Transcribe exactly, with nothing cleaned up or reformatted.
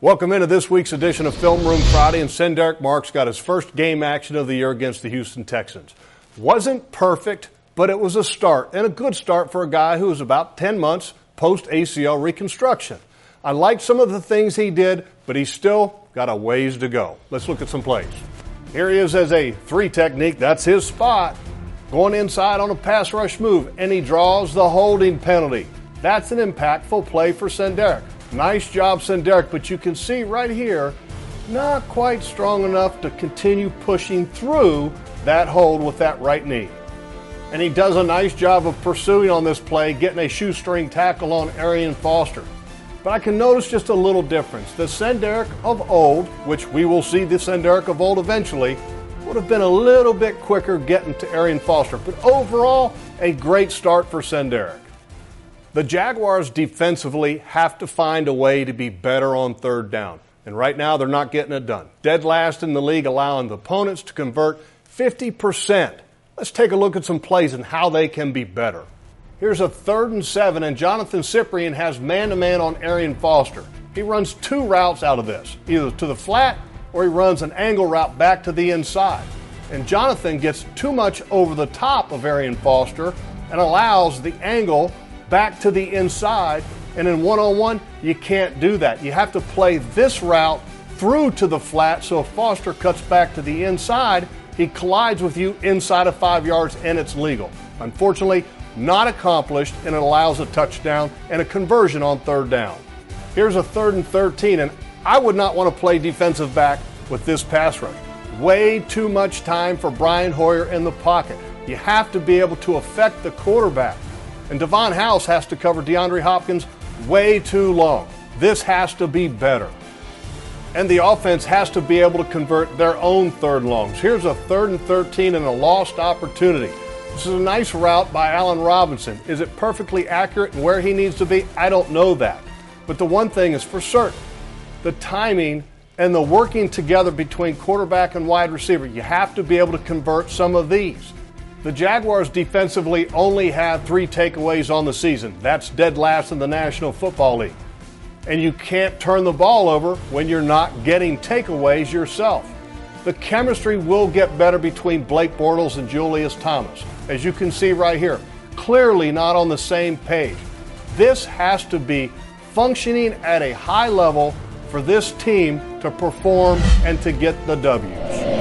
Welcome into this week's edition of Film Room Friday, and Senderick Marks got his first game action of the year against the Houston Texans. Wasn't perfect, but it was a start, and a good start for a guy who was about ten months post-A C L reconstruction. I liked some of the things he did, but he's still got a ways to go. Let's look at some plays. Here he is as a three technique. That's his spot. Going inside on a pass rush move, and he draws the holding penalty. That's an impactful play for Senderick. Nice job, Senderick, but you can see right here, not quite strong enough to continue pushing through that hold with that right knee. And he does a nice job of pursuing on this play, getting a shoestring tackle on Arian Foster. But I can notice just a little difference. The Senderick of old, which we will see the Senderick of old eventually, would have been a little bit quicker getting to Arian Foster. But overall, a great start for Senderick. The Jaguars defensively have to find a way to be better on third down. And right now, they're not getting it done. Dead last in the league, allowing the opponents to convert fifty percent. Let's take a look at some plays and how they can be better. Here's a third and seven, and Jonathan Cyprien has man-to-man on Arian Foster. He runs two routes out of this, either to the flat or he runs an angle route back to the inside. And Jonathan gets too much over the top of Arian Foster and allows the angle back to the inside, and in one-on-one, you can't do that. You have to play this route through to the flat, so if Foster cuts back to the inside, he collides with you inside of five yards, and it's legal. Unfortunately, not accomplished, and it allows a touchdown and a conversion on third down. Here's a third and thirteen, and I would not want to play defensive back with this pass rush. Way too much time for Brian Hoyer in the pocket. You have to be able to affect the quarterback. And Devon House has to cover DeAndre Hopkins way too long. This has to be better. And the offense has to be able to convert their own third longs. Here's a third and thirteen and a lost opportunity. This is a nice route by Allen Robinson. Is it perfectly accurate and where he needs to be? I don't know that. But the one thing is for certain, the timing and the working together between quarterback and wide receiver. You have to be able to convert some of these. The Jaguars defensively only have three takeaways on the season. That's dead last in the National Football League. And you can't turn the ball over when you're not getting takeaways yourself. The chemistry will get better between Blake Bortles and Julius Thomas. As you can see right here, clearly not on the same page. This has to be functioning at a high level for this team to perform and to get the W's.